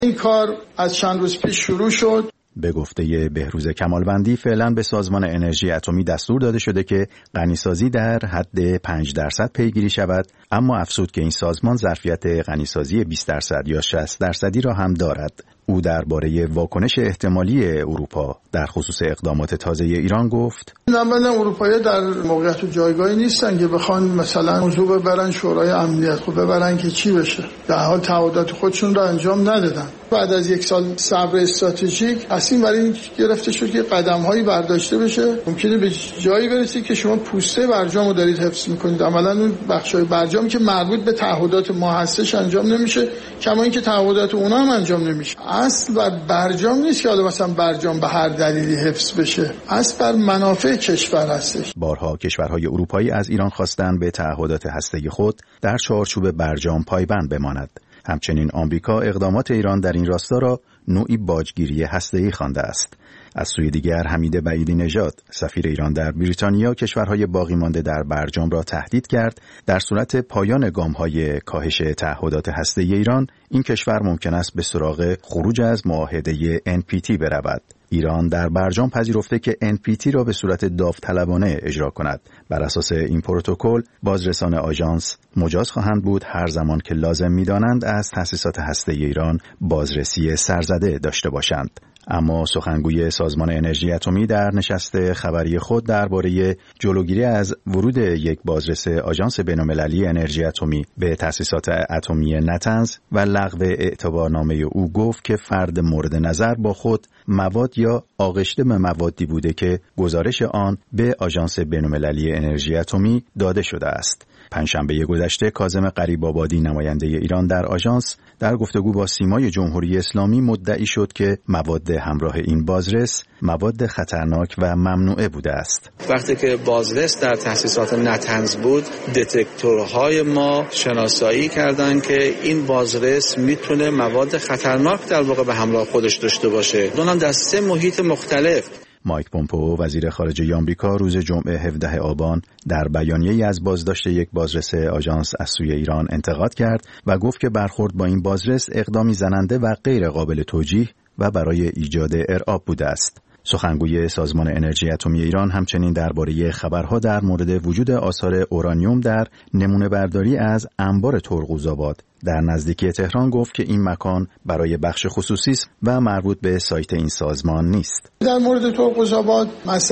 این کار از چند روز پیش شروع شد. به گفته بهروز کمالوندی فعلا به سازمان انرژی اتمی دستور داده شده که غنیسازی در حد 5% پیگیری شود، اما افزود که این سازمان ظرفیت غنیسازی 20% یا 60% را هم دارد. او درباره واکنش احتمالی اروپا در خصوص اقدامات تازه ایران گفت: اولا اروپایی‌ها در موقعیت و جایگاهی نیستن که بخوان مثلا موضوع ببرن شورای امنیت، خب ببرن که چی بشه، در حال تعهدات خودشون را انجام ندادن. بعد از 1 سال صبر استراتژیک تصمیم برای این گرفته شد که قدم‌هایی برداشته بشه. ممکنه به جایی برسید که شما پوسته برجامو دارید حفظ می‌کنید، عملاً اون بخشای برجام که مربوط به تعهدات ما هستش انجام نمیشه، کما اینکه تعهدات اونا هم انجام نمیشه. اصل بر برجام نیست که حالا مثلا برجام به هر دلیلی حفظ بشه، اصل بر منافع کشور هستش. بارها کشورهای اروپایی از ایران خواستند به تعهدات هسته‌ای خود در چارچوب برجام پایبند بماند. همچنین آمریکا اقدامات ایران در این راستا را نوعی باجگیری هسته‌ای خوانده است. از سوی دیگر حمید بعیدی نژاد سفیر ایران در بریتانیا کشورهای باقی مانده در برجام را تهدید کرد در صورت پایان گام‌های کاهش تعهدات هسته‌ای ایران این کشور ممکن است به سراغ خروج از معاهده NPT برود. ایران در برجام پذیرفته که NPT را به صورت داوطلبانه اجرا کند. بر اساس این پروتکل بازرسان آژانس مجاز خواهند بود هر زمان که لازم می‌دانند از تأسیسات هسته‌ای ایران بازرسی سرزده داشته باشند. اما سخنگوی سازمان انرژی اتمی در نشست خبری خود درباره جلوگیری از ورود یک بازرس آژانس بین‌المللی انرژی اتمی به تأسیسات اتمی نتنز و لغو اعتبارنامه او گفت که فرد مورد نظر با خود مواد یا آغشته به موادی بوده که گزارش آن به آژانس بین‌المللی انرژی اتمی داده شده است. پنجشنبه گذشته کاظم غریب‌آبادی نماینده ایران در آژانس در گفتگو با سیمای جمهوری اسلامی مدعی شد که مواد همراه این بازرس مواد خطرناک و ممنوعه بوده است. وقتی که بازرس در تأسیسات نتنز بود، دتکتورهای ما شناسایی کردند که این بازرس میتونه مواد خطرناک در واقع به همراه خودش داشته باشه. اونم در 3 محیط مختلف. مایک پومپئو وزیر خارجه آمریکا روز جمعه 17 آبان در بیانیه‌ای از بازداشت یک بازرس آژانس از سوی ایران انتقاد کرد و گفت که برخورد با این بازرس اقدامی زننده و غیر قابل توجیه و برای ایجاد ارعاب بوده است. سخنگوی سازمان انرژی اتمی ایران همچنین درباره خبرها در مورد وجود آثار اورانیوم در نمونه برداری از انبار ترقوزآباد در نزدیکی تهران گفت که این مکان برای بخش خصوصی است و مربوط به سایت این سازمان نیست. در مورد ترقوزآباد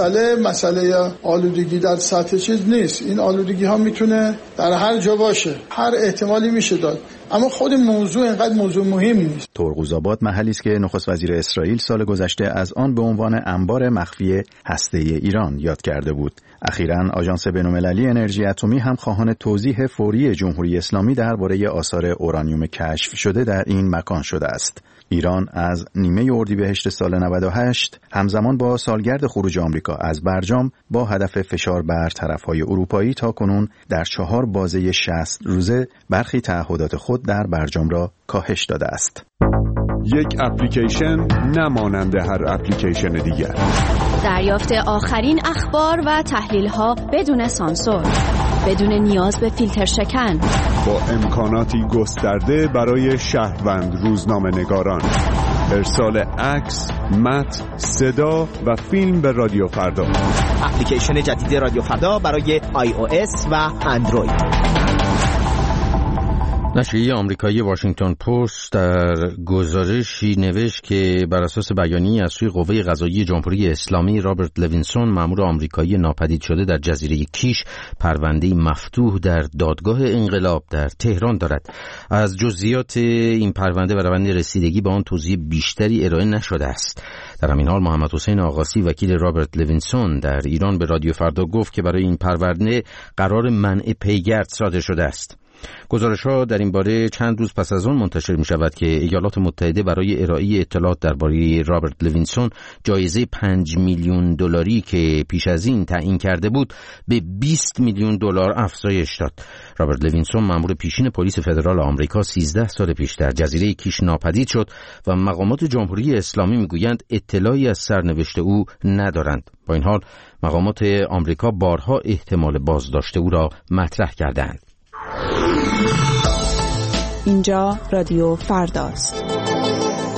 مسئله آلودگی در سطح چیز نیست. این آلودگی ها میتونه در هر جا باشه، هر احتمالی میشه داد، اما خود موضوع اینقدر موضوع مهمی نیست. ترقوزآباد محلی است که نخست وزیر اسرائیل سال گذشته از آن به عنوان انبار مخفی هسته‌ای ایران یاد کرده بود. اخیراً آژانس بین‌المللی انرژی اتمی هم خواهان توضیح فوری جمهوری اسلامی درباره آثار اورانیوم کشف شده در این مکان شده است. ایران از نیمه اردیبهشت سال 98 همزمان با سالگرد خروج آمریکا از برجام با هدف فشار بر طرف‌های اروپایی تاکنون در 4 بازه 60 روزه برخی تعهدات خود در برجام را کاهش داده است. یک اپلیکیشن نمانند هر اپلیکیشن دیگر. دریافت آخرین اخبار و تحلیل‌ها بدون سانسور، بدون نیاز به فیلتر شکن، با امکاناتی گسترده برای شهروند روزنامه‌نگاران. ارسال عکس، متن، صدا و فیلم به رادیو فردا. اپلیکیشن جدید رادیو فردا برای iOS و اندروید. نشریه آمریکایی واشنگتن پست در گزارشی نوشت که بر اساس بیانیه‌ای از سوی قوه قضاییه جمهوری اسلامی رابرت لوینسون مأمور آمریکایی ناپدید شده در جزیره کیش پرونده‌ای مفتوح در دادگاه انقلاب در تهران دارد. از جزئیات این پرونده و روند رسیدگی به آن توضیح بیشتری ارائه نشده است. در همین حال محمد حسین آقاسی وکیل رابرت لوینسون در ایران به رادیو فردا گفت که برای این پرونده قرار منع پیگرد صادر شده است. گزارش‌ها در این باره چند روز پس از آن منتشر می‌شود که ایالات متحده برای ارائه اطلاعات درباره رابرت لوینسون جایزه $5 میلیون که پیش از این تعیین کرده بود به $20 میلیون افزایش داد. رابرت لوینسون مأمور پیشین پلیس فدرال آمریکا 13 سال پیش در جزیره کیش ناپدید شد و مقامات جمهوری اسلامی می‌گویند اطلاعی از سرنوشت او ندارند. با این حال مقامات آمریکا بارها احتمال بازداشت او را مطرح کردند. اینجا رادیو فرداست.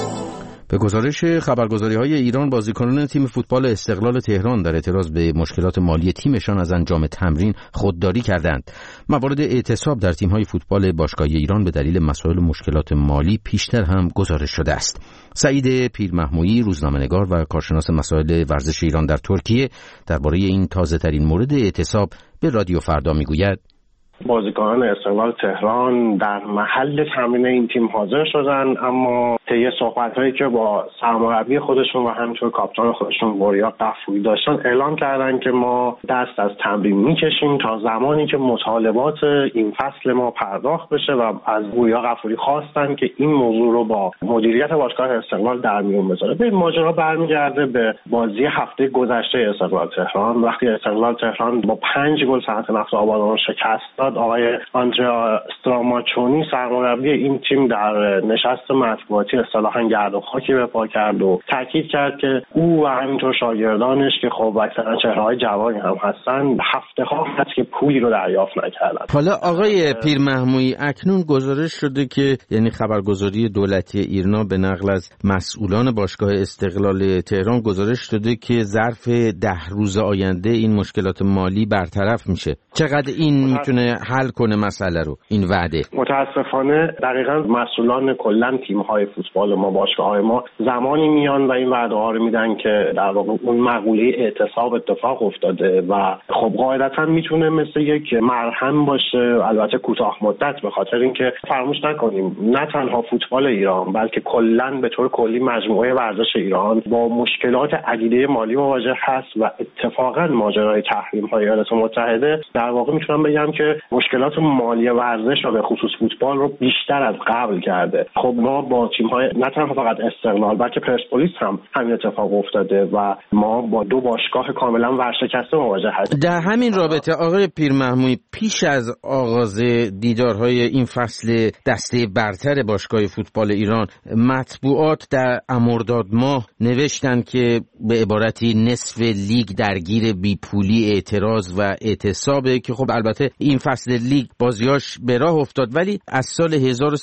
به گزارش خبرگزاری‌های ایران، بازیکنان تیم فوتبال استقلال تهران در اعتراض به مشکلات مالی تیمشان از انجام تمرین خودداری کردند. موارد اعتصاب در تیم‌های فوتبال باشگاهی ایران به دلیل مسائل و مشکلات مالی پیشتر هم گزارش شده است. سعید پیرمحمویی، روزنامه‌نگار و کارشناس مسائل ورزش ایران در ترکیه، درباره این تازه‌ترین مورد اعتصاب به رادیو فردا میگوید: بازیکنان استقلال تهران در محل تمرین این تیم حاضر شدن، اما طی صحبت‌هایی که با سرمربی خودشون و همینطور کاپیتان خودشون بوریا غفوری داشتن، اعلام کردن که ما دست از تمرین میکشیم تا زمانی که مطالبات این فصل ما پرداخت بشه و از بوریا غفوری خواستن که این موضوع رو با مدیریت باشگاه استقلال در میون بذاره. به ماجرا برمیگرده به بازی هفته گذشته استقلال تهران، وقتی استقلال تهران با 5 گل صنعت نفت آبادان شکست داد. آقای آندریا استراماچونی سرمربی این تیم در نشست مطبوعاتی اصطلاحاً گرد و خاکی به پا کرد و تاکید کرد که او و همینطور شاگردانش که خب اکثرا چهره‌های جوانی هم هستن، هفته‌ها هست که پولی رو دریافت نکردن. حالا آقای پیرمحمویی، اکنون گزارش شده که یعنی خبرگزاری دولتی ایرنا به نقل از مسئولان باشگاه استقلال تهران گزارش شده که ظرف 10 روز آینده این مشکلات مالی برطرف میشه. چقدر این میتونه حل کنه مسئله رو، این وعده؟ متاسفانه دقیقاً مسئولان کلا تیم‌های فوتبال ما، باشگاه‌های ما زمانی میان و این وعده‌ها رو میدن که در واقع اون مقوله اعتصاب اتفاق افتاده و خب قاعدتاً میتونه مثل یک مرهم باشه، البته کوتاه مدت، به خاطر اینکه فراموش نکنیم نه تنها فوتبال ایران بلکه کلاً به طور کلی مجموعه ورزش ایران با مشکلات عدیده مالی مواجه هست و اتفاقاً ماجرای تحریم‌های ایالات متحده در واقع میتونم بگم که مشکلات مالی ورزش و به خصوص فوتبال رو بیشتر از قبل کرده. خب ما با تیم‌های نه تنها فقط استقلال بلکه پرسپولیس هم همین اتفاق افتاده و ما با 2 باشگاه کاملا ورشکسته مواجه هستیم. در همین رابطه آقای پیرمحمویی، پیش از آغاز دیدارهای این فصل دسته برتر باشگاه فوتبال ایران، مطبوعات در مرداد ماه نوشتن که به عبارتی نصف لیگ درگیر بیپولی، اعتراض و اعتصابه که خب البته این فصل لیگ بازیاش به راه افتاد، ولی از سال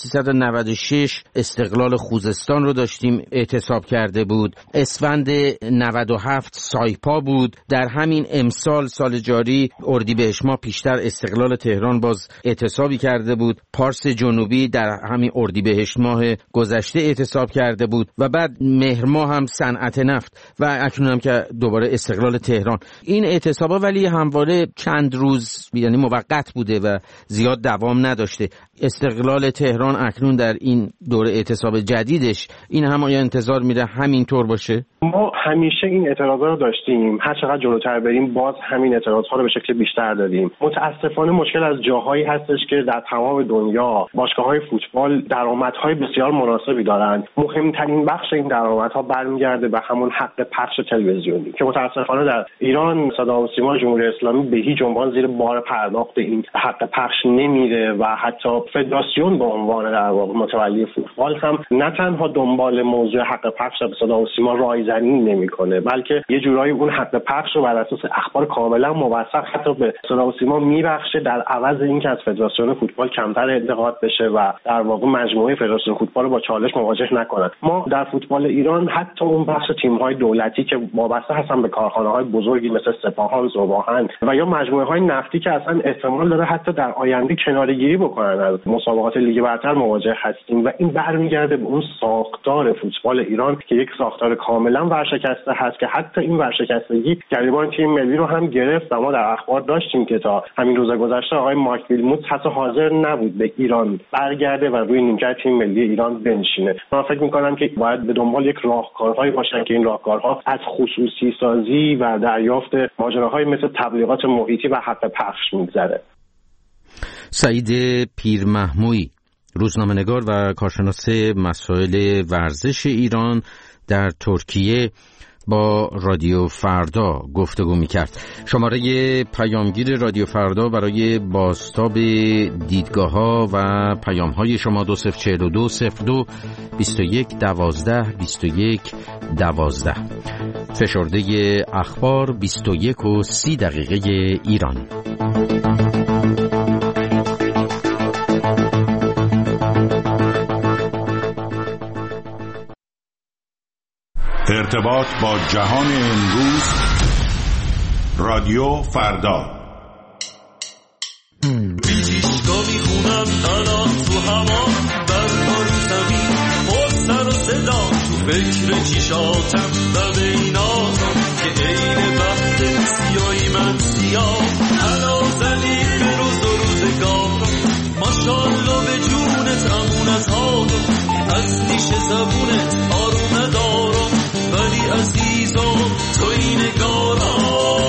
1396 استقلال خوزستان رو داشتیم اعتصاب کرده بود، اسفند 97 سایپا بود، در همین امسال سال جاری اردیبهشت ماه پیشتر استقلال تهران باز اعتصابی کرده بود، پارس جنوبی در همین اردیبهشت ماه گذشته اعتصاب کرده بود و بعد مهر ماه هم صنعت نفت و اکنون هم که دوباره استقلال تهران. این اعتصابا ولی همواره چند روز یعنی موقت بوده و زیاد دوام نداشته. استقلال تهران اکنون در این دوره اعتصاب جدیدش این هم آیا انتظار میره همینطور باشه؟ ما همیشه این اعتراضا رو داشتیم، هر چقدر جلوتر بریم باز همین اعتراضها رو به شکل بیشتر دادیم. متاسفانه مشکل از جاهایی هستش که در تمام دنیا باشگاه‌های فوتبال درآمدهای بسیار مناسبی دارند. مهمترین بخش این درآمدها برمیگرده به همون حق پخش تلویزیونی که متاسفانه در ایران صدا و سیما جمهوری اسلامی به هیچ عنوان زیر بار پرداخت این حق پخش نمیره و حتی فدراسیون به عنوان در واقع متولی فوتبال هم نه تنها دنبال موضوع حق پخش صدا و سیما رایزنی نمیکنه، بلکه یه جورایی اون حق پخش رو بر اساس اخبار کاملا موثق حتی به صدا و سیما میبخشه در عوض اینکه از فدراسیون فوتبال کمتر انتقاد بشه و در واقع مجموعه فدراسیون فوتبال رو با چالش مواجه نکنن. ما در فوتبال ایران حتی اون بخش تیم‌های دولتی که وابسته هستن به کارخانه‌های بزرگی مثل سپاهان، ذوباهن و یا مجموعه‌های نفتی که اصلا احتمال داره حتی در آینده کناره‌گیری بکنن از مسابقات لیگ برتر مواجه هستیم و این برمیگرده به اون ساختار فوتبال ایران که یک ساختار کاملا ورشکسته هست که حتی این ورشکستگی گریبان تیم ملی رو هم گرفت و ما در اخبار داشتیم که تا همین روز گذشته آقای مارک ویلموتس حتی حاضر نبود به ایران برگرده و روی نیمکت تیم ملی ایران بنشینه. من فکر می‌کنم که باید به دنبال یک راهکارهایی باشن که این راهکارها از خصوصی سازی و دریافت ماجراهای مثل تبلیغات محیطی و حق پخش می‌گذره. سعید پیرمحمویی، روزنامه‌نگار و کارشناس مسائل ورزش ایران در ترکیه، با رادیو فردا گفتگو می‌کرد. شماره پیامگیر رادیو فردا برای بازتاب دیدگاه‌ها و پیام‌های شما 2042 02 21 12 21 12. فشرده اخبار 21:30 ایران. ارتباط با جهان امروز. رادیو فردا. بیتیشگاه میخونم الان تو هوا، برها رو زمین پر سر و صدا، تو فکر چیشاتم و به این آزم که عین وقت سیایی من سیاه. حالا زدی به روز و روزگارم، ماشالله به جونت امون از حالم، از نیش زبونت آروم ندارم، ولی عزیزم تو این نگارم.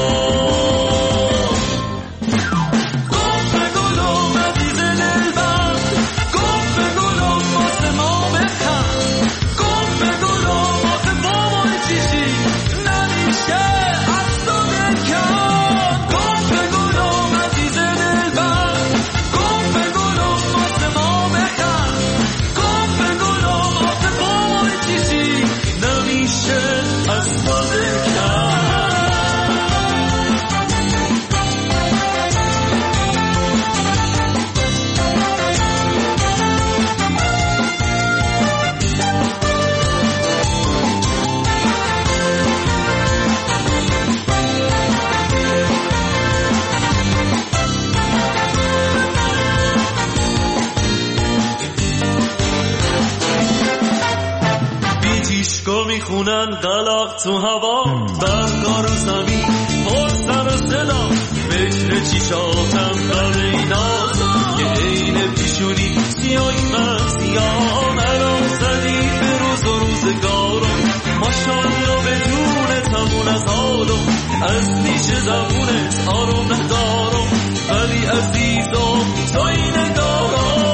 میخونن قلق تو هوا، برگار و زمین پر سر و صدا، فکر چیشاتم در این آزم که عین پیشونی سیایی من سیاه. مرا زدی به روز و روزگارم، ماشالله به جونت همون از حالم، از نیش زبونت آروم ندارم، ولی عزیزم تو این نگارم.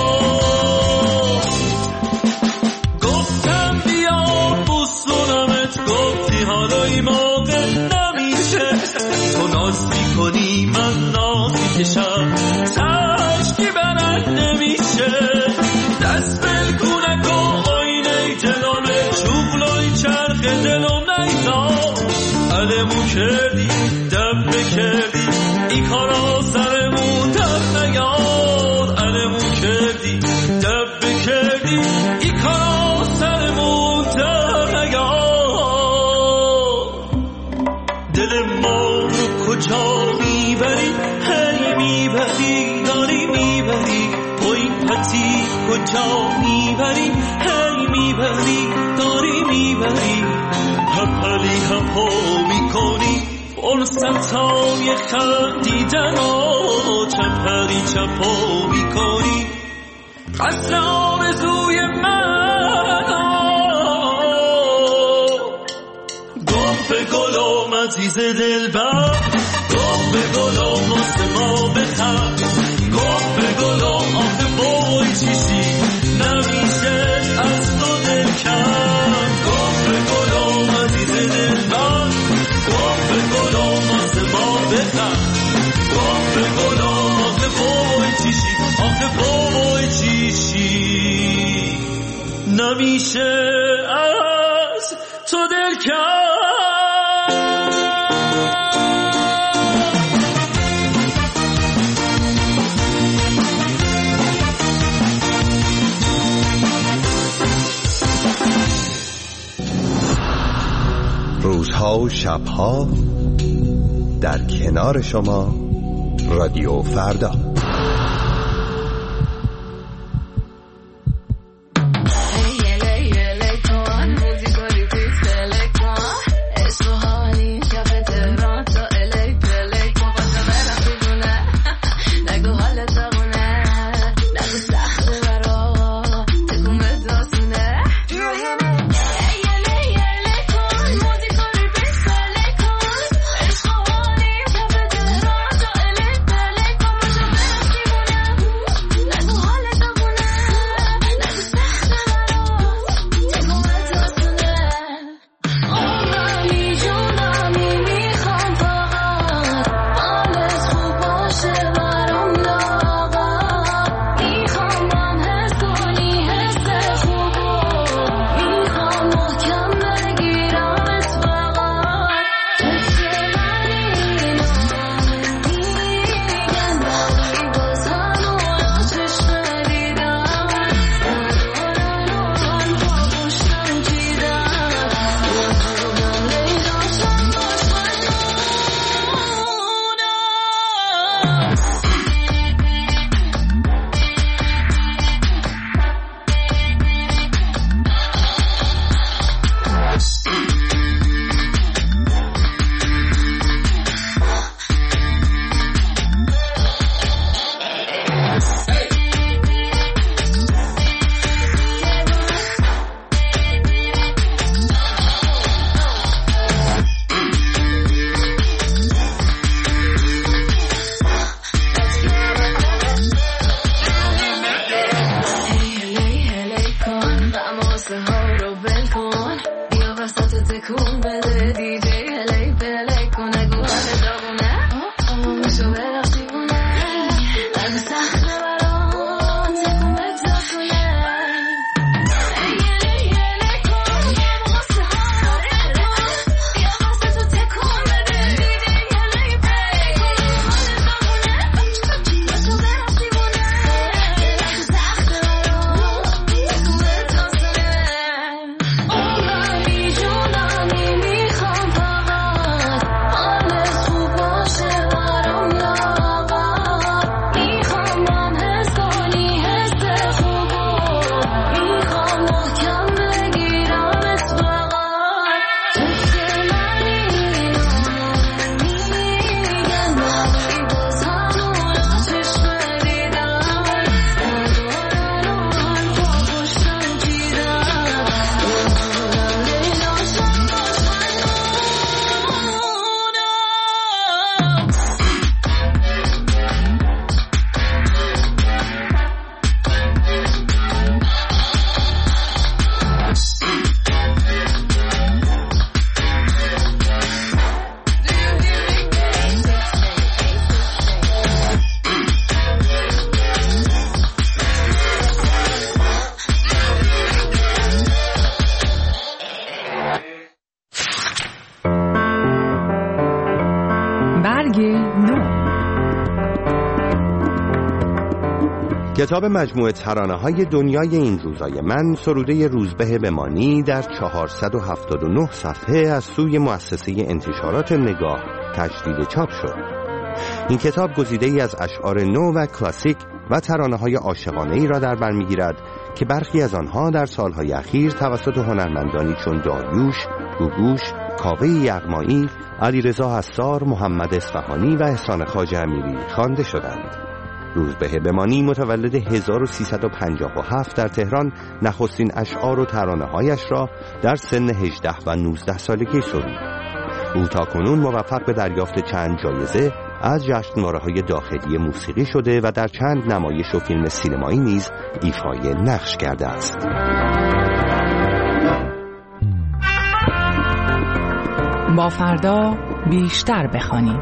گفتی حالا این موقع نمیشه، تو ناز میکنی من ناز میکشم، تشکی برد نمیشه، دست بلکونه که آینه دلمه، شغلای چرخ دلم نیزاد، علمو کردی دبه کردی این کارا سرمون در نیاد، علمو کردی دبه کردی این کارا سرمون در نیاد. دل ما رو کجا میبری، هی میبری داری میبری، توی پتی کجا میبری، هی میبری داری میبری، هپلی هپو میکنی فرصتای خندیدن و چپری چپو میکنی، قصر آرزوی من. به گلم عزیز دلبر، گم به گلم واسه ما بخند، گم به گلم آخه بای چیشی نمیشه از تو دل کند، گم به گلم عزیز دلبر، گم به گلم واسه ما بخند، گم به گلم آخه بای چیشی، آخه بای چیشی نمیشه از تو دل کند. روزها و شبها در کنار شما، رادیو فردا. ول کن بیا وسط تکون بده دیجی هلی پلی کنه گوهر داغونه میشو برخشی کنه از سخت برام تکون بگذار کنه کتاب مجموعه ترانه‌های دنیای این روزای من سروده روزبه بمانی در 479 صفحه از سوی مؤسسه انتشارات نگاه تجدید چاپ شد. این کتاب گزیده‌ای از اشعار نو و کلاسیک و ترانه‌های عاشقانه‌ای را در بر می‌گیرد که برخی از آنها در سالهای اخیر توسط هنرمندانی چون داریوش، گوگوش، کاوه یغمایی، علیرضا حسار، محمد اصفهانی و احسان خواجه امیری خوانده شدند. روزبه بمانی متولد 1357 در تهران نخستین اشعار و ترانه‌هایش را در سن 18 و 19 سالگی سرود. او تاکنون موفق به دریافت چند جایزه از جشنواره‌های داخلی موسیقی شده و در چند نمایش و فیلم سینمایی نیز ایفای نقش کرده است. با فردا بیشتر بخوانیم.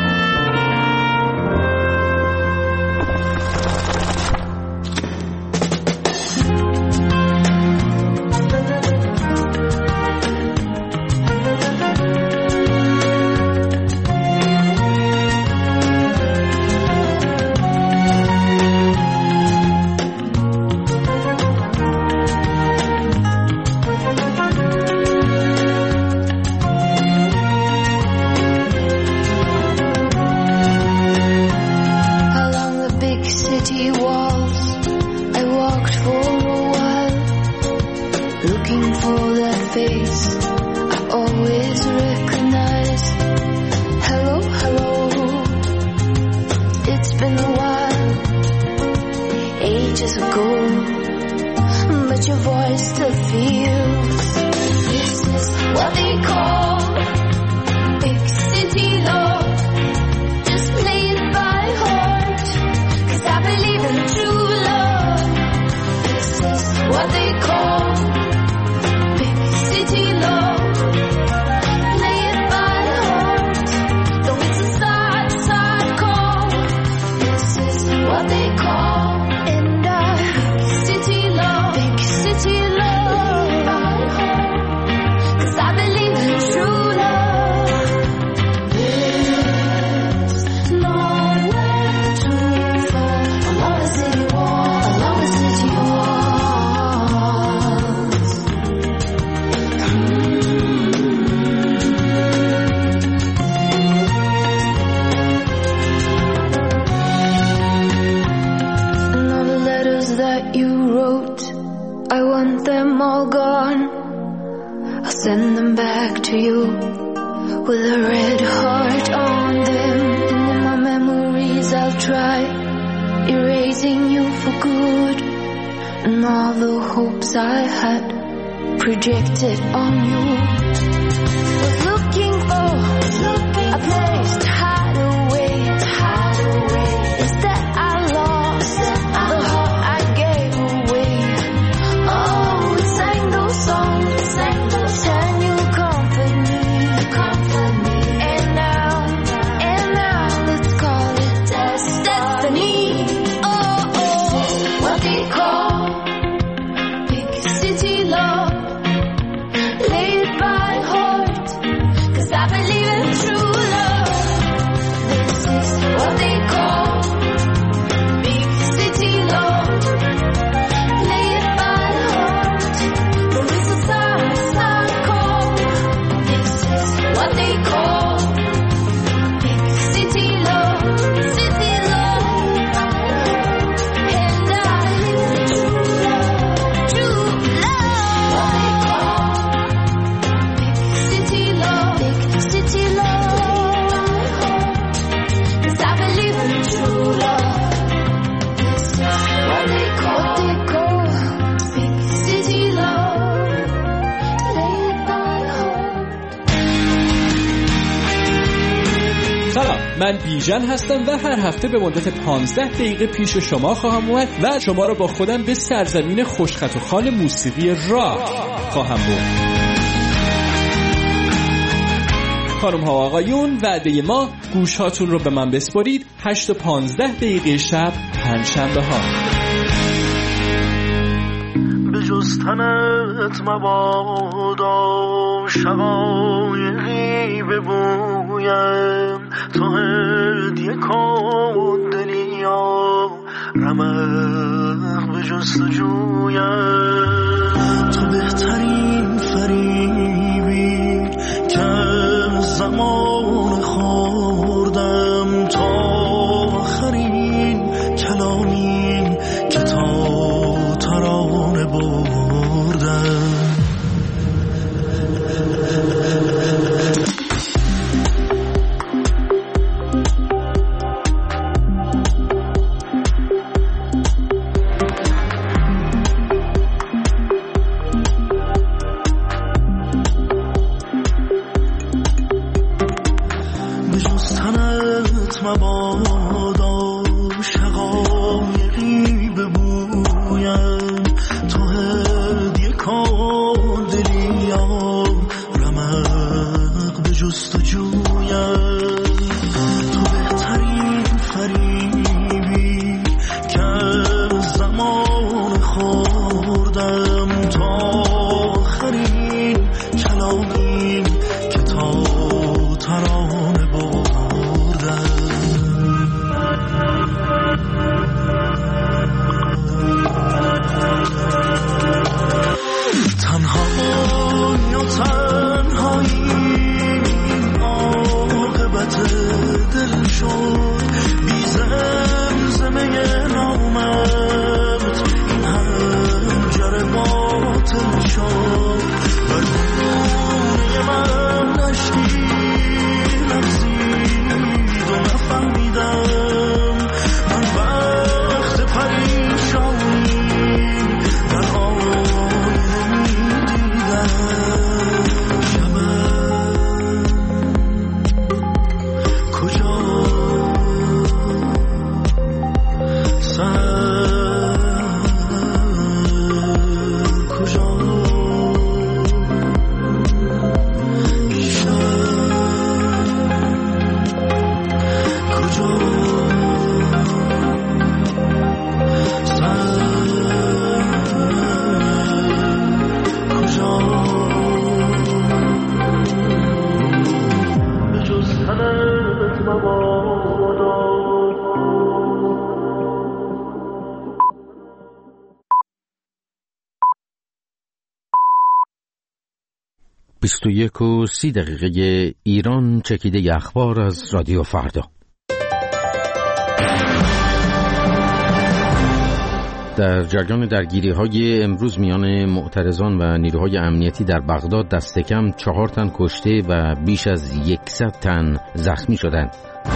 Projected on you, was looking for a place to hide away. Instead I lost the heart I gave away. Oh, we sang those songs من بیژن هستم و هر هفته به مدت 15 دقیقه پیش شما خواهم اومد و شما رو با خودم به سرزمین خوشخط و خال موسیقی راک خواهم برد. خانم ها و آقایون، وعده ما گوش هاتون رو به من بسپارید 8 و 15 دقیقه شب پنجشنبه ها. به جز تنت مبادا شقایقی ببویم، تو هدیه کن دلیا رمق به جستجویم. تو بهترین فریبی که زمان خوردم، تا آخرین کلامی که تا ترانه بردم. مبادا شقایقی ببویم، تو هدیه کن دلیا رمق به جستجویم. تو بهترین فریبی که زمان خوردم، تا آخرین کلامی که تا ترانه بردم. تنهایی عاقبت دل شد، بی زمزمه نامت این هنجر باطل شد. بر خونه من نشتی لرزید و نفهمیدم من وقت پریشانی در آینه میدیدم. بیست و 30 ایران چکیده اخبار از رادیو فردا. در جریان درگیری‌های امروز میان معترضان و نیروهای امنیتی در بغداد دست کم 4 تن کشته و بیش از 100 تن زخمی شدند.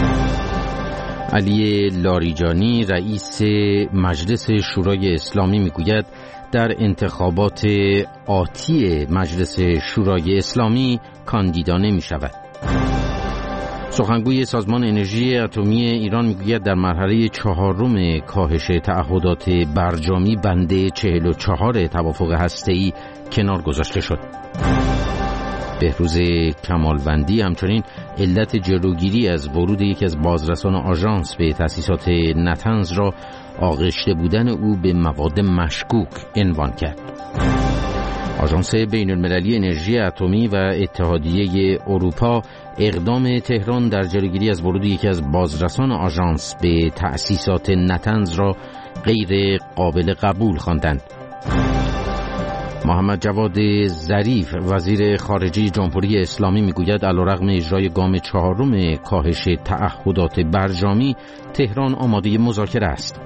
علی لاریجانی رئیس مجلس شورای اسلامی میگوید در انتخابات آتی مجلس شورای اسلامی کاندیدا نمی شود. سخنگوی سازمان انرژی اتمی ایران میگوید در مرحله 4 کاهش تعهدات برجامی بند 44 توافق هسته‌ای کنار گذاشته شد. بهروز کمالوندی همچنین علت جلوگیری از ورود یکی از بازرسان آژانس به تأسیسات نتنز را آغشته بودن او به مواد مشکوک عنوان کرد. آژانس بین‌المللی انرژی اتمی و اتحادیه اروپا اقدام تهران در جلوگیری از ورود یکی از بازرسان آژانس به تأسیسات نتنز را غیر قابل قبول خواندند. محمد جواد ظریف وزیر خارجه جمهوری اسلامی میگوید علیرغم اجرای گام 4 کاهش تعهدات برجامی تهران آماده مذاکره است.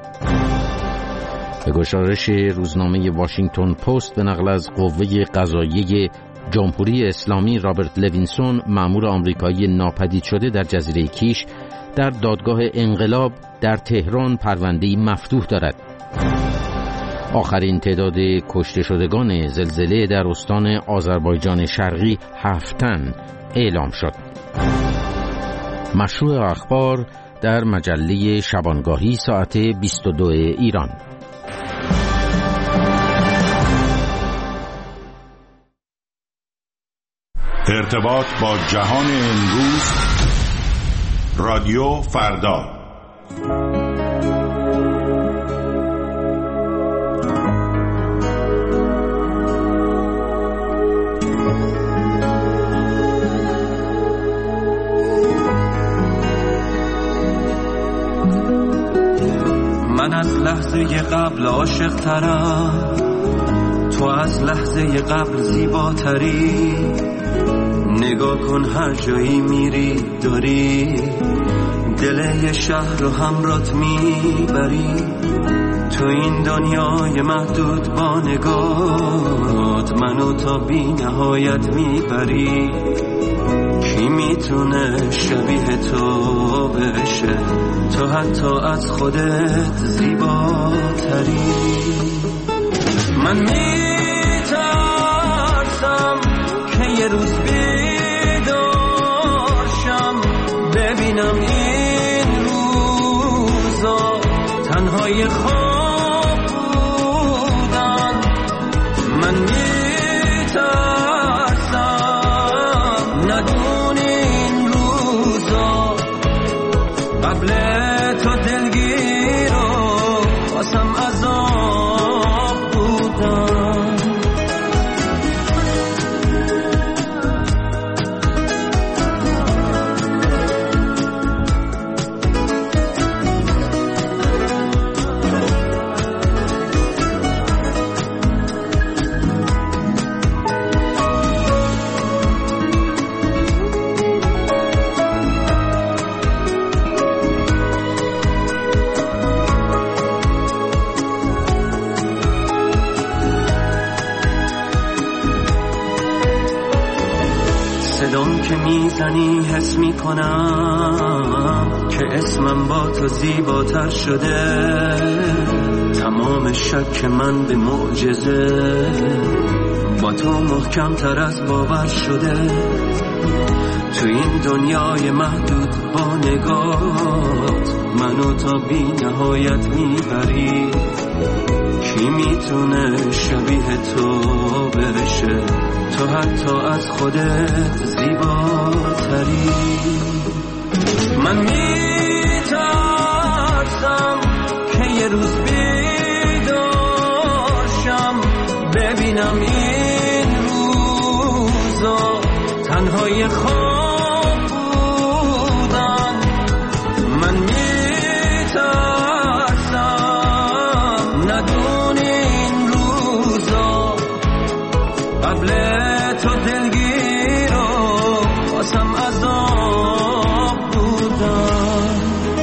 به گزارش روزنامه واشنگتن پست به نقل از قوه قضاییه جمهوری اسلامی رابرت لوینسون مأمور آمریکایی ناپدید شده در جزیره کیش در دادگاه انقلاب در تهران پرونده‌ای مفتوح دارد. آخرین تعداد کشته شدگان زلزله در استان آذربایجان شرقی 7 تن اعلام شد. مشروع اخبار در مجله شبانگاهی ساعت 22 ایران. ارتباط با جهان امروز، رادیو فردا. من از لحظه قبل عاشق ترم، تو از لحظه قبل زیباتری. نگاه کن هر جایی میری داری دل یه شهر رو همرات میبری. تو این دنیای محدود با نگاهت منو تا بی نهایت میبری. کی میتونه شبیه تو بشه؟ تو حتی از خودت زیباتری. من میترسم که یه روز بیدارشم ببینم این روزا تنهای خواب بودن. من میترسم ندونی این روزا قبل تو دلگیر و واسم عذاب بودن. صدام که میزنی حس میکنم که اسمم با تو زیباتر شده. تمام شک من به معجزه با تو محکم تر از باور شده. تو این دنیای محدود با نگاهت منو تا بی نهایت میبری. کی میتونه شبیه تو بشه؟ تو حتی از خودت زیباتری. من میترسم که یه روز بیدارشم ببینم این روزا تنهای خواب بودن. من میترسم ندونی این روزا قبل تو دلگیر و واسم عذاب بودن.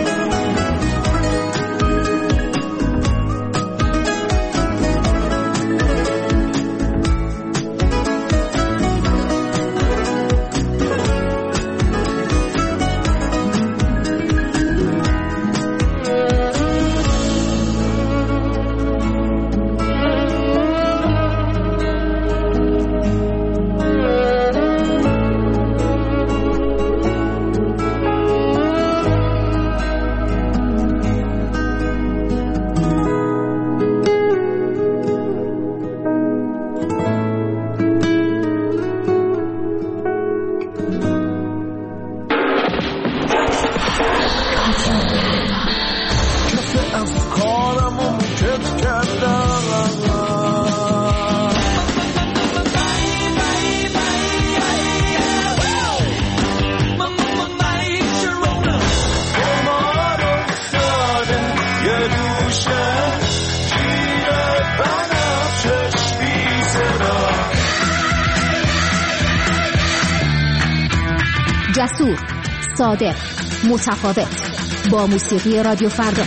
جسور، صادق، متفاوت، با موسیقی رادیو فردا.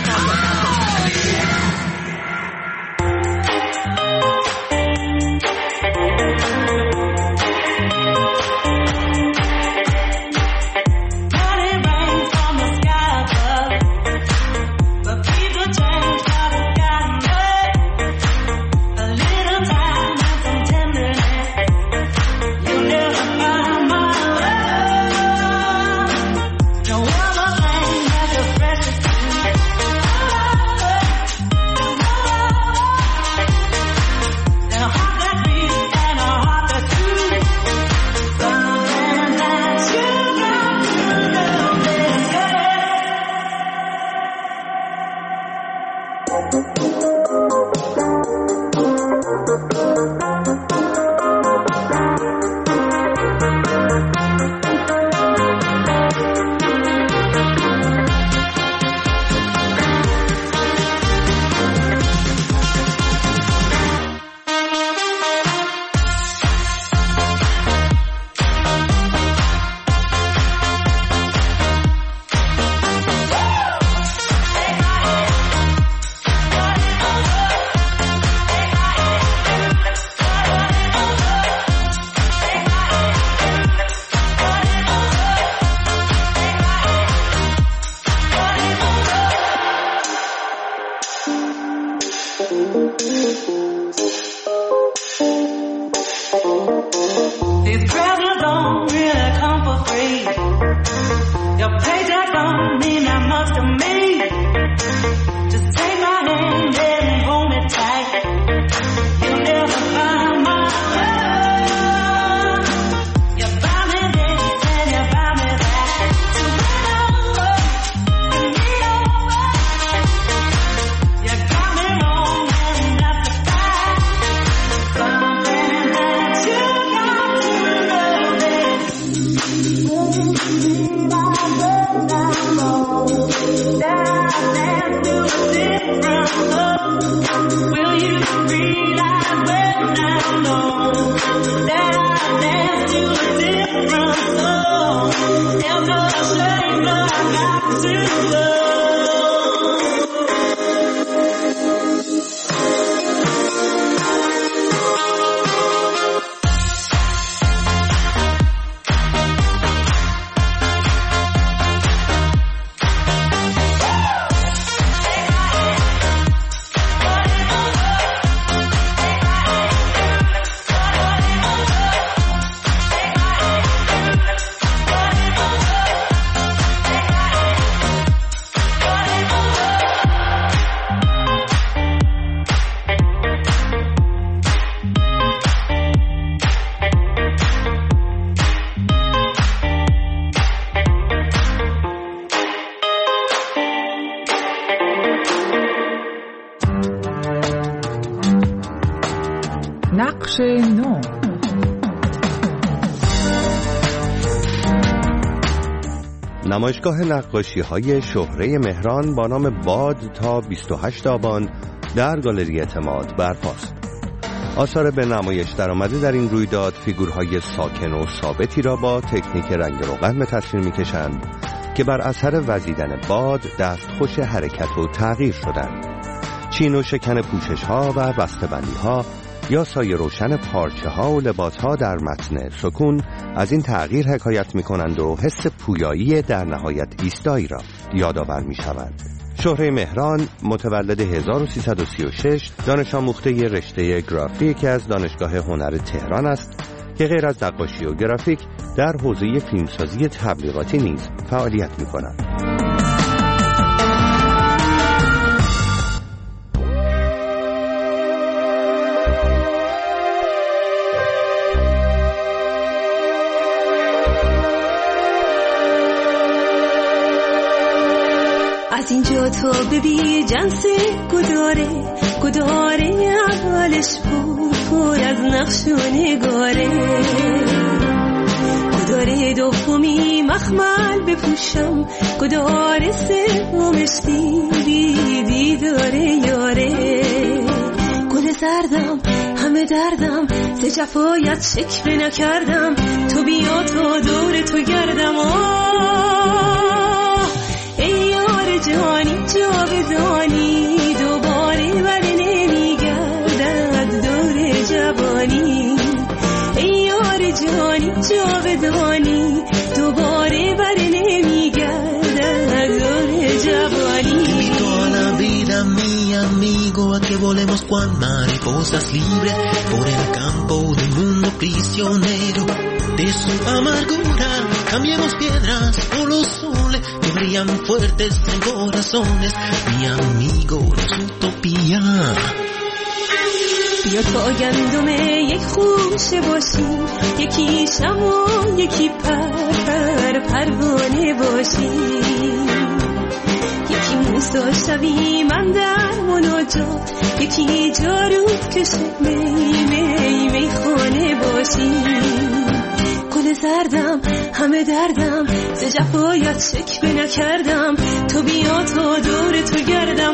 No one These presents don't really come for free. Your paycheck don't mean that much to me. Just take my hand and hold me tight. You'll never find my love. You buy me this and you buy me that. So bring over, bring me over. You got me wrong and that's a fact. Something that you got to love it. Will you realize when I'm alone that I dance to a different song? There's no shame, but I got to love. نقش نو. نمایشگاه نقاشی‌های شهره مهران با نام باد تا 28 آبان در گالری اعتماد برپاست. آثار به نمایش درآمده در این رویداد فیگورهای ساکن و ثابتی را با تکنیک رنگ روغن به تصویر می‌کشند که بر اثر وزیدن باد دستخوش حرکت و تغییر شدند. چین و شکن پوشش‌ها و بسته‌بندی‌ها یا سایه روشن پارچه‌ها و لباس‌ها در متن سکون از این تغییر حکایت می‌کنند و حس پویایی در نهایت ایستایی را یادآور می‌شوند. شهره مهران متولد 1336 دانش آموخته رشته گرافیک از دانشگاه هنر تهران است که غیر از نقاشی و گرافیک در حوزه فیلمسازی تبلیغاتی نیز فعالیت می‌کند. از اینجا تا ببی جنس گداره اولش پر از نقش و نگاره، گداره دومی مخمل بپوشم، گداره سومش دیداره یاره. گل زردم همه دردم ز جفایت شکوه نکردم، تو بیا تا دور تو گردم. جانی جاودانی دوباره بر نمیگردد دور جوانی. ای یار جانی جاودانی دوباره بر نمیگردد دور جوانی. Toda la vida mi amigo a que volemos cual mariposas libres por el campo del mundo prisionero de su amargura. Cambiemos piedras por los soles que brillan fuertes en corazones. Mi amigo, es utopía. بیا تا گندم یک خوشه باشیم، یکی شمع یکی پروانه باشیم، یکی موسی شویم اندر مناجات، یکی جارود کشه می خانه باشیم. گل زردم همه دردم ز جفایت شکوه نکردم، تو بیا تا دور تو گردم.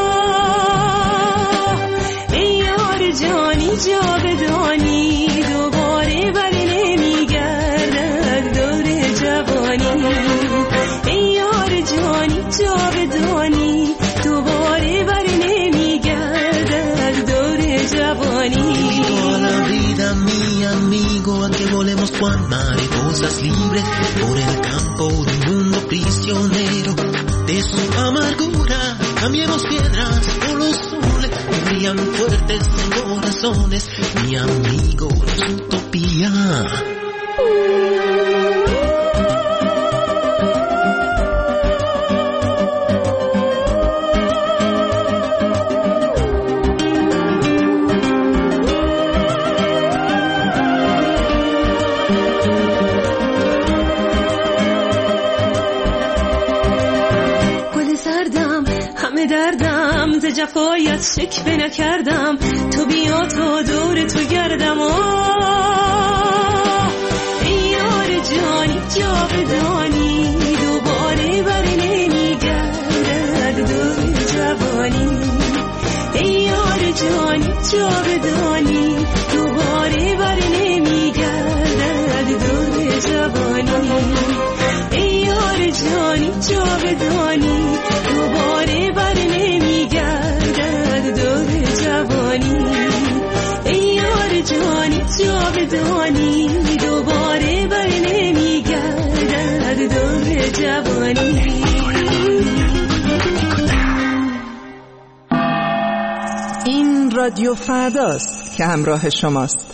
ای یار جانی جاودانی دوباره بر نمیگردد دور جوانی. ای یار جانی جاودانی دوباره بر نمیگردد دور جوانی. Toda la vida mi amigo a que volemos cual mariposas libres por el campo del mundo prisionero de su amargura. Cambiemos piedras por los soles que brillan fuertes en corazones. Mi amigo, es utopía. جفایت شکوه نکردم، تو بیا تا دور تو گردم. ای یار جانی جاودانی، دوباره بر نمیگردد دور جوانی. ای یار جانی جاودانی، دوباره بر نمیگردد دور جوانی. ای یار جانی جاودانی، دوباره بر نمیگردد دور جوانی. ای یار جانی جاودانی، دوباره بر نمیگردد دور جوانی. این رادیو فرداست که همراه شماست.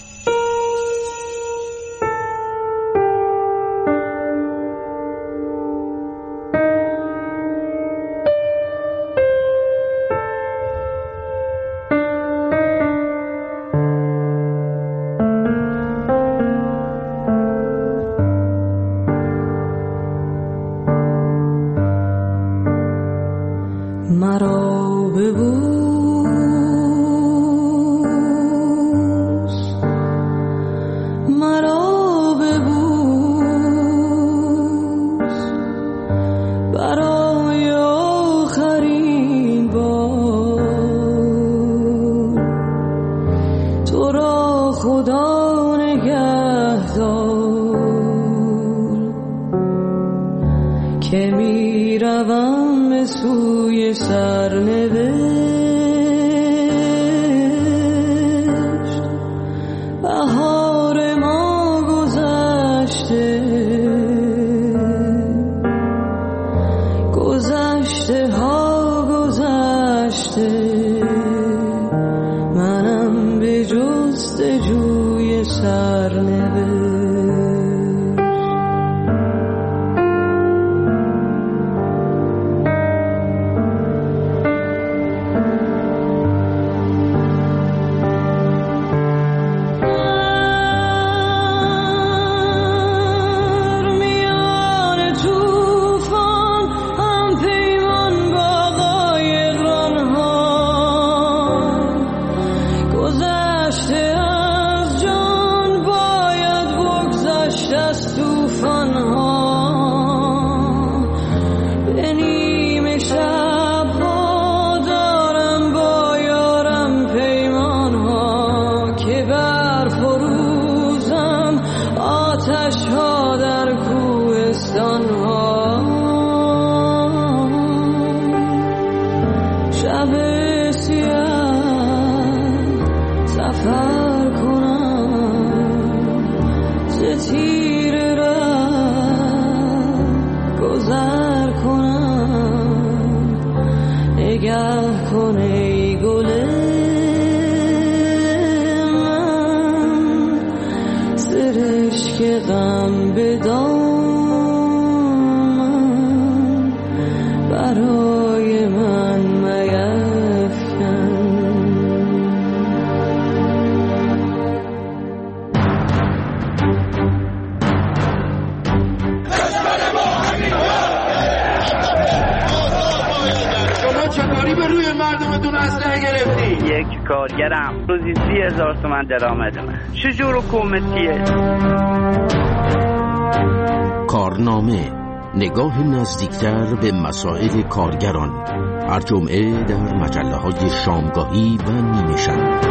کارگرم روزی 30,000 تومان درآمدمه. چجور حکومتیه؟ کارنامه، نگاه نزدیکتر به مسائل کارگران، هر جمعه در مجله‌های شامگاهی و نیمه شب.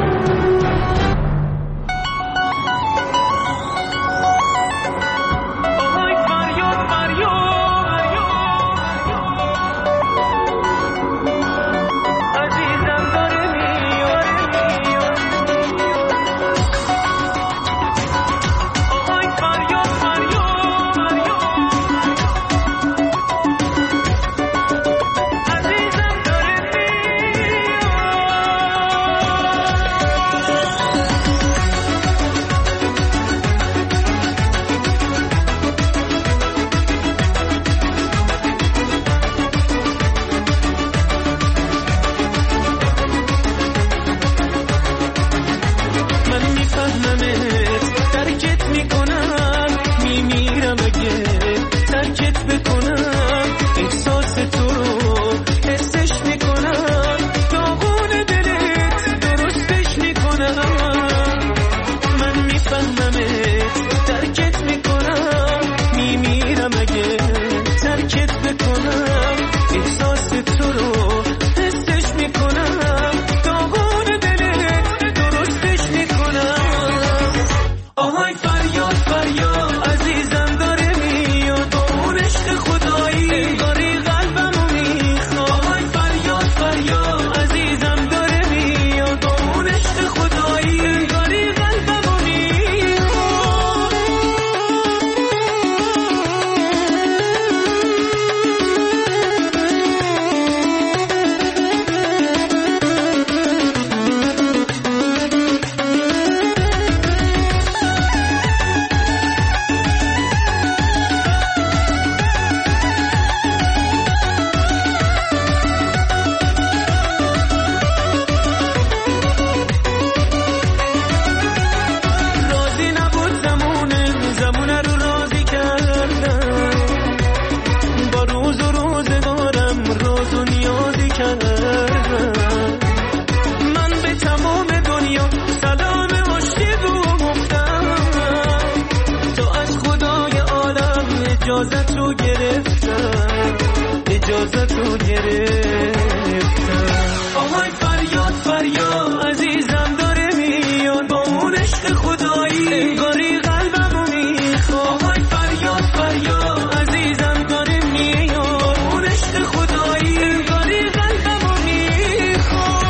اجازتو گرفتم اجازتو گرفتم آهای فریاد فریاد عزیزم داره میاد با اون عشق خدایی انگاری قلبمو میخواد آهای فریاد فریاد عزیزم داره میاد اون عشق خدایی انگاری قلبمو میخواد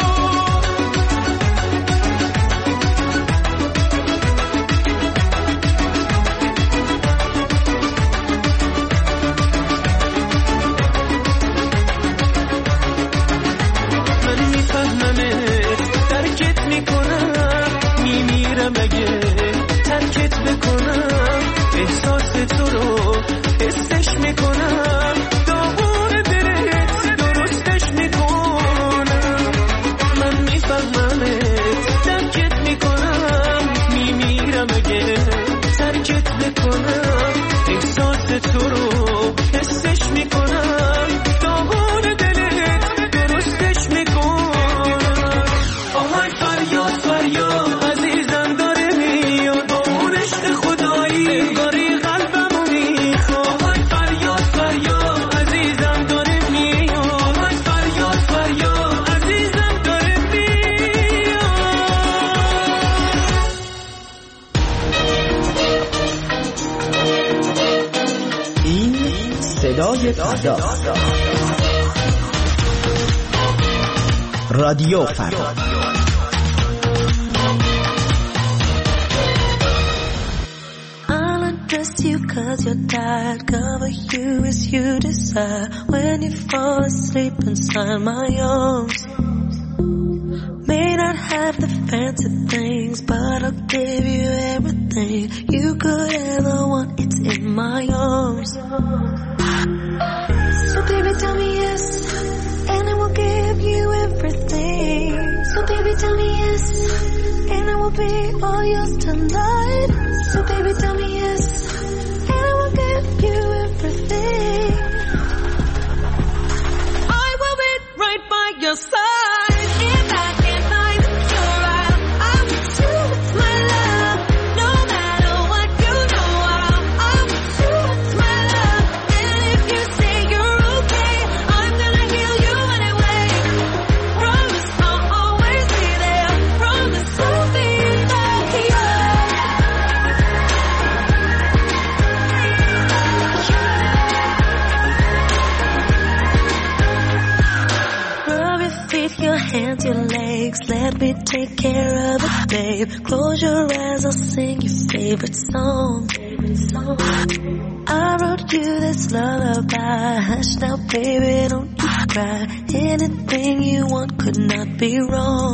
ترکت میکنم میمیرم اگه ترکت بکنم احساس تو رو حسش میکنم داغون دلت درستش میکنم من میفهممت ترکت میکنم میمیرم اگه ترکت بکنم احساس تو رو حسش میکنم داغون دلت درستش میکنم آهای فریاد فریاد عزیزم داره میاد با اون عشق خدایی انگاری قلبمو میخواد آهای فریاد فریاد عزیزم داره میاد آهای فریاد فریاد عزیزم داره میاد این صدای فردا رادیو فردا Just you cause you're tired, cover you as you desire. When you fall asleep inside my arms, may not have the fancy things, but I'll give you everything you could ever want. It's in my arms. So baby tell me yes, and I will give you everything. So baby tell me yes, and I will be all yours tonight. So baby tell me yes, and I will give you everything. I will be right by your side. If I can't find your right, I will do with my love. No matter what you know, I will do with my love. And if you say you're okay, I'm gonna heal you anyway. Promise I'll always be there. Promise I'll be there. Rub your feet, your hands, your legs. Let me take care of it, babe. Close your eyes, I'll sing your favorite song. I wrote you this lullaby. Hush now, baby, don't you cry. Anything you want could not be wrong.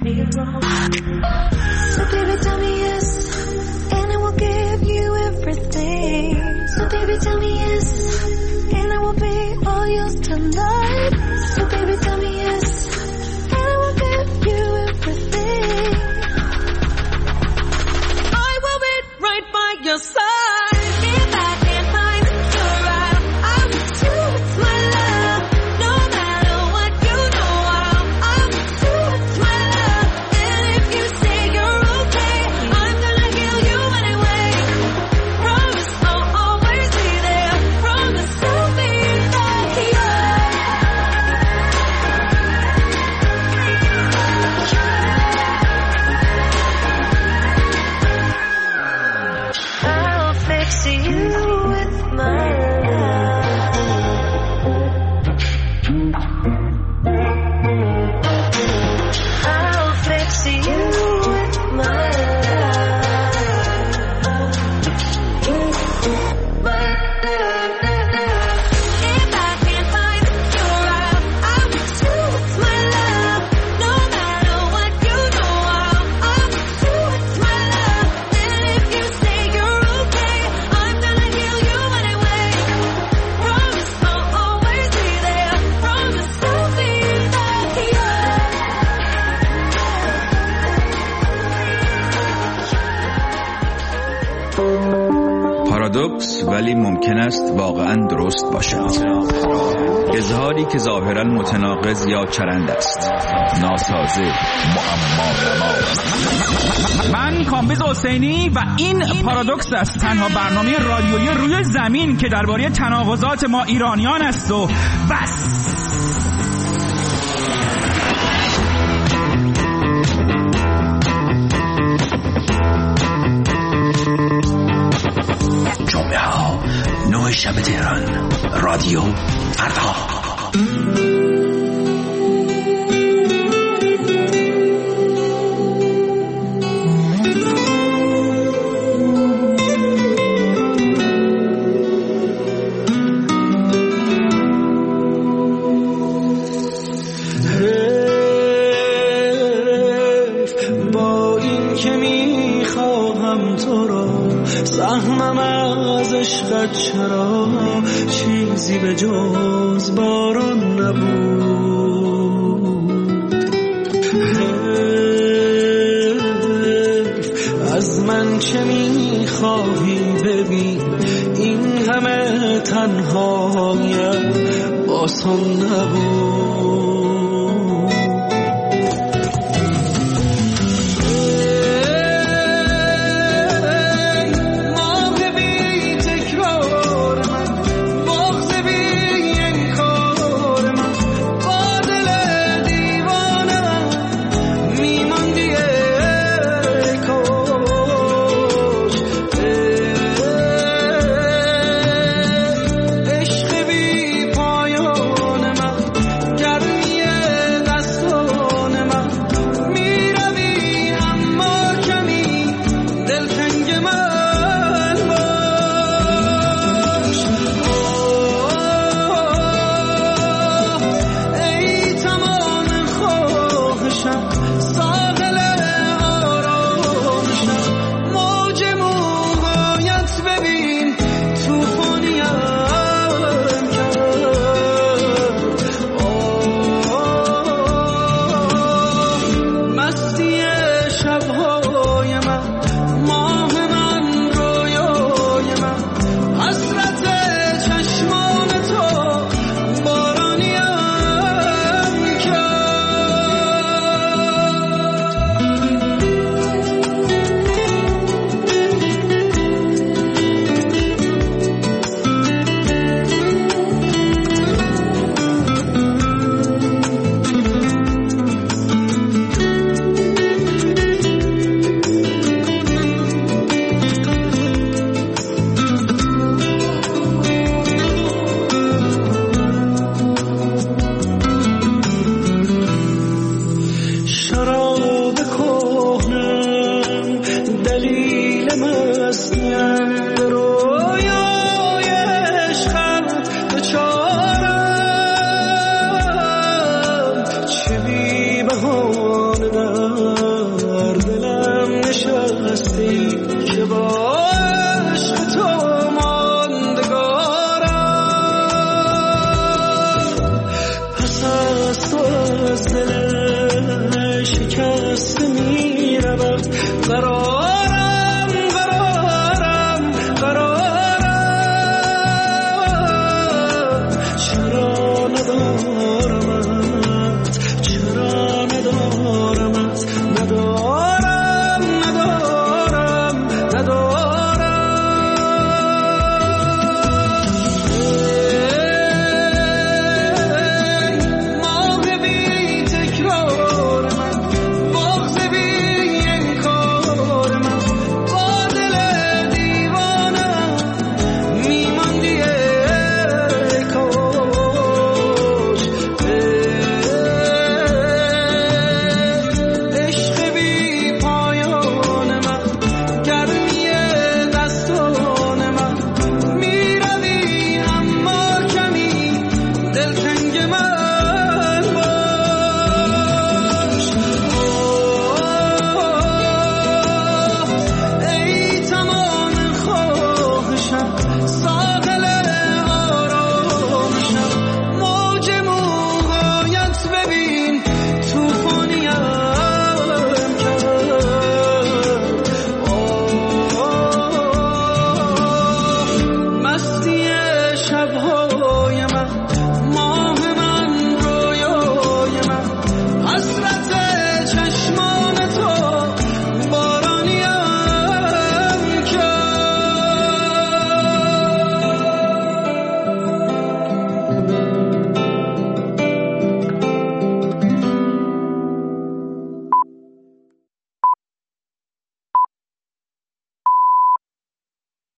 So baby, tell me yes, and I will give you everything. So baby, tell me yes, and I will be all yours tonight. So baby, tell me yes, and I will give you everything. I will be right by your side. If I can't find your right, I will do with my love. No matter what you know, I will do with my love. And if you say you're okay, I'm gonna heal you anyway. Promise I'll always be there. Promise I'll be there. I'll fix you with my love. I'll fix you with my If I can't find your right, I will do with my love. No matter what you know, I will do with my love. And if you say you're okay, I'm gonna heal you anyway. Promise I'll always be there. Promise I'll be there. پارادوکس ولی ممکن است واقعا درست باشد. اظهاری که ظاهرا متناقض یا چرند است، ناسازه، معما. من کامبیز حسینی و این پارادوکس است، تنها برنامه رادیویی روی زمین که درباره تناقضات ما ایرانیان است و بس. جمعه ها 9 شب تهران، رادیو فردا. با این که میخواهم تو را، سهمم از عشقت چرا چیزی به جز باران نبود. از من چه میخواهی ببین، این همه تنهایم آسان نبود.